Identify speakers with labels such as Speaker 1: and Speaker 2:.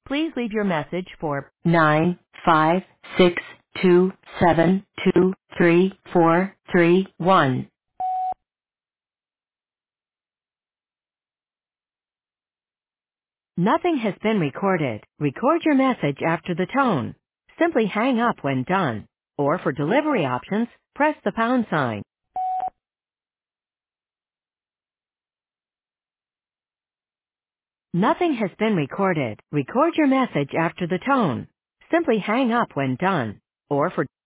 Speaker 1: Please leave your message for 95627234331. Nothing has been recorded. Record your message after the tone. Simply hang up when done. Or for delivery options, press the pound sign. Nothing has been recorded. Record your message after the tone. Simply hang up when done. Or for